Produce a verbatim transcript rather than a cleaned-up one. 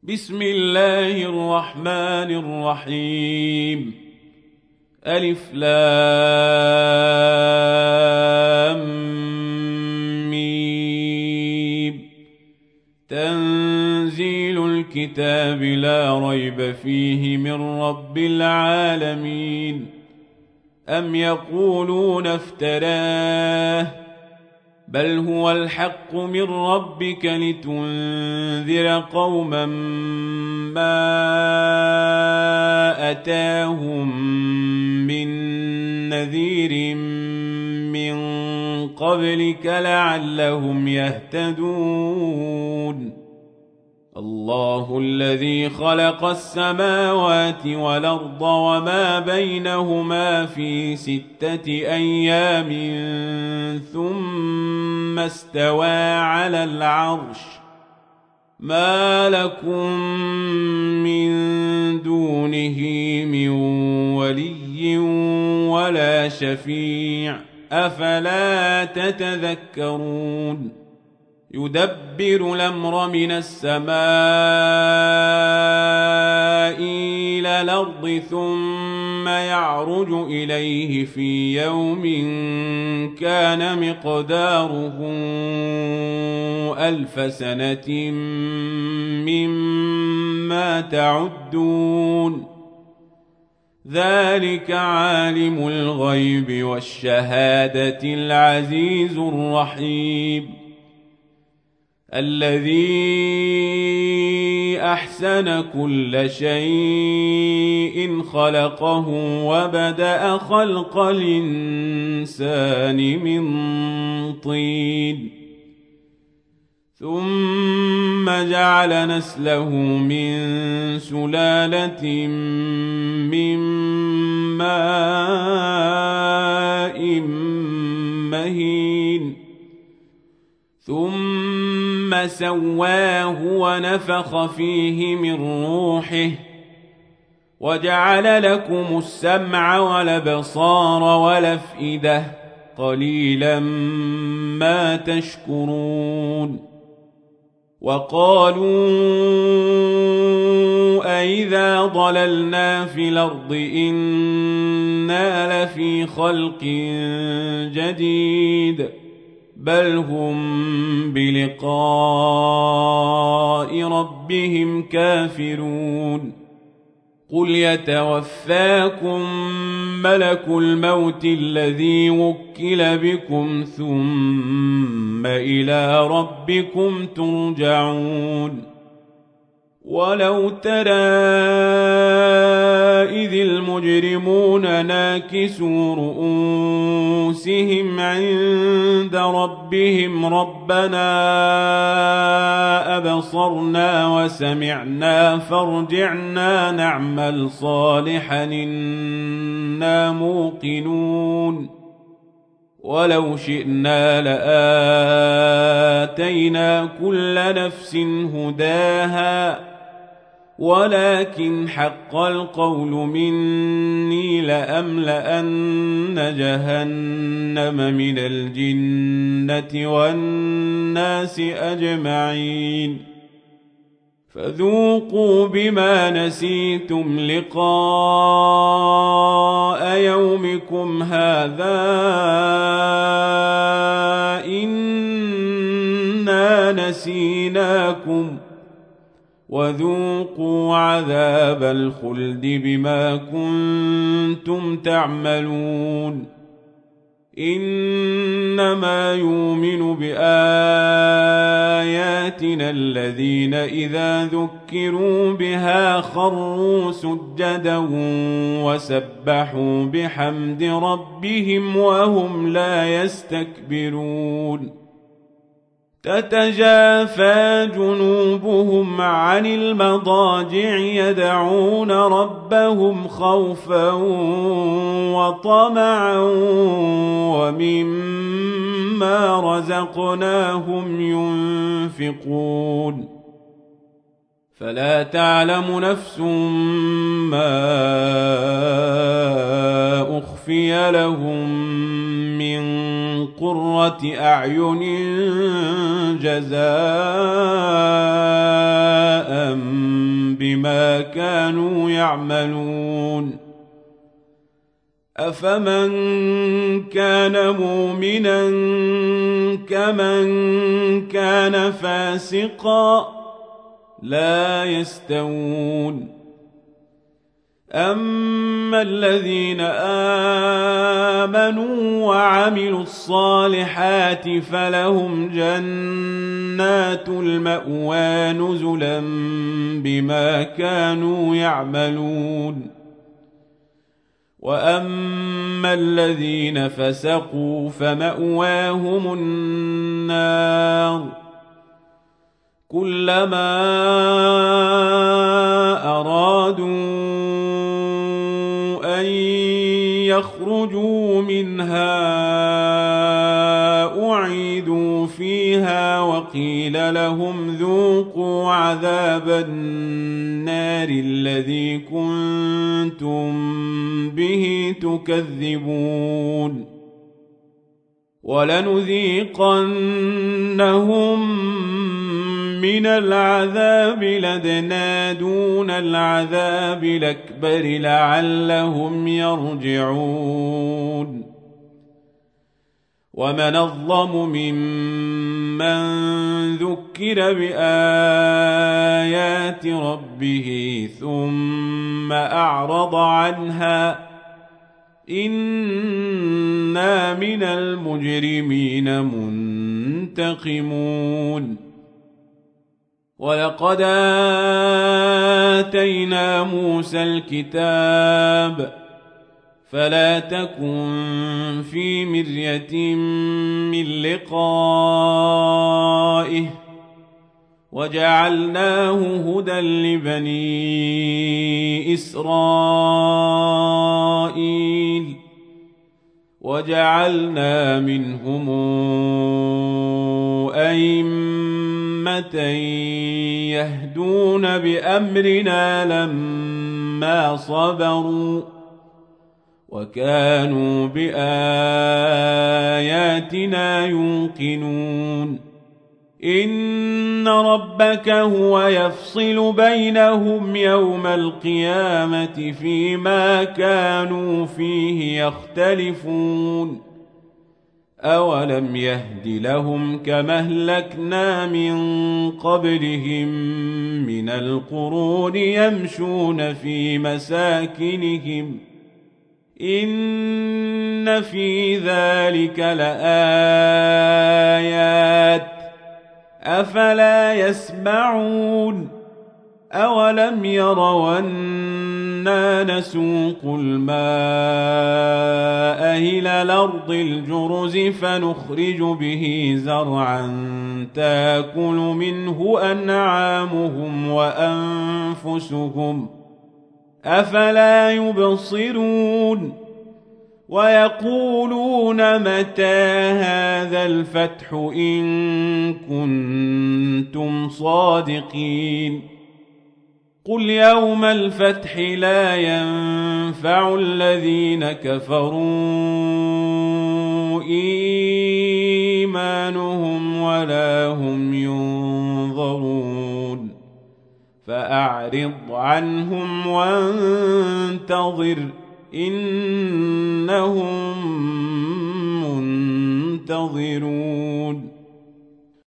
بسم الله الرحمن الرحيم. ألف لام ميم. تنزيل الكتاب لا ريب فيه من رب العالمين. أم يقولون افتراه بل هو الحق من ربك لتنذر قوما ما أتاهم من نذير من قبلك لعلهم يهتدون. الله الذي خلق السماوات والأرض وما بينهما في ستة أيام ثم استوى على العرش. ما لكم من دونه من ولي ولا شفيع أفلا تتذكرون. يدبر الأمر من السماء إلى الأرض ثم يعرج إليه في يوم كان مقداره ألف سنة مما تعدون. ذلك عالم الغيب والشهادة العزيز الرحيم. الذي أحسن كل شيء خلقه وبدأ خلق الإنسان من طين ثم جعل نسله من سلالة من ماء مهين ثم سواه ونفخ فيه من روحه وجعل لكم السمع والأبصار والأفئدة قليلا ما تشكرون. وقالوا أئذا ضللنا في الأرض إنا لفي خلق جديد بل هم بلقاء ربهم كافرون. قل يتوفاكم ملك الموت الذي وكل بكم ثم إلى ربكم ترجعون. ولو ترى إذ المجرمون ناكسوا رؤوسهم عند ربهم ربنا أبصرنا وسمعنا فارجعنا نعمل صالحا إنا موقنون. ولو شئنا لآتينا كل نفس هداها ولكن حق القول مني لأملأن جهنم من الجنة والناس أجمعين. فذوقوا بما نسيتم لقاء يومكم هذا إنا نسيناكم وذوقوا عذاب الخلد بما كنتم تعملون. إنما يؤمن بآياتنا الذين إذا ذكروا بها خروا سجدا وسبحوا بحمد ربهم وهم لا يستكبرون. تتجافى جنوبهم عن المضاجع يدعون ربهم خوفا وطمعا ومما رزقناهم ينفقون. فلا تعلم نفس ما أخفي لهم من قرة أعين جزاء بما كانوا يعملون أفمن كان مؤمنا كمن كان فاسقا لا يستوون أما الذين آمنوا وعملوا الصالحات فلهم جنات المأوى نزلا بما كانوا يعملون وأما الذين فسقوا فمأواهم النار كلما أرادوا أن يخرجوا منها أعيدوا فيها وقيل لهم ذوقوا عذاب النار الذي كنتم به تكذبون ولنذيقنهم من العذاب لدنا دون العذاب الأكبر لعلهم يرجعون ومن أظلم ممن ذكر بآيات ربه ثم أعرض عنها إنا من المجرمين منتقمون ولقد آتينا موسى الكتاب فلا تكن في مرية من لقائه وجعلناه هدى لبني إسرائيل وجعلنا منهم أئمة يهدون بأمرنا لما صبروا وكانوا بآياتنا يوقنون إن ربك هو يفصل بينهم يوم القيامة فيما كانوا فيه يختلفون أولم يهد لهم كما أهلكنا من قبلهم من القرون يمشون في مساكنهم إن في ذلك لآيات أفلا يسمعون أولم يروا أنا نسوق الماء إلى الأرض الجرز فنخرج به زرعا تأكل منه أنعامهم وأنفسهم أفلا يبصرون ويقولون متى هذا الفتح إن كنتم صادقين قل يوم الفتح لا ينفع الذين كفروا إيمانهم ولا هم ينظرون فأعرض عنهم وانتظر إنهم منتظرون